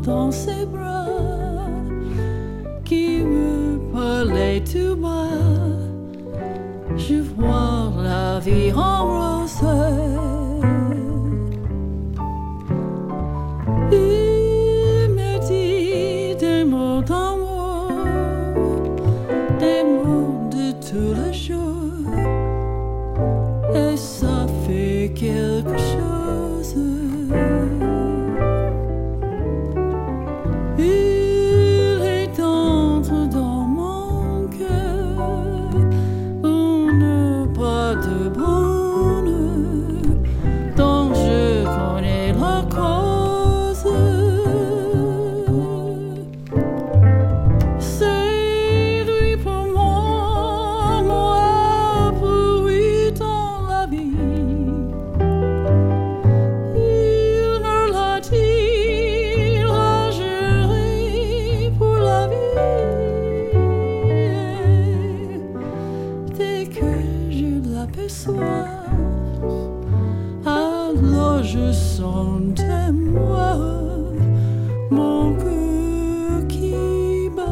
dans ses bras, qui me parlait tout bas. Je vois la vie en rose. Il me dit des mots d'amour, des mots de tous les jours, et ça fait quelque chose. Il est entré dans mon cœur une part de bonheur dont je connais la cause. C'est lui pour moi, moi pour lui dans la vie. Il me l'a dit, la jury pour la vie. Dès que je l'aperçois, alors je sens en moi mon cœur qui bat.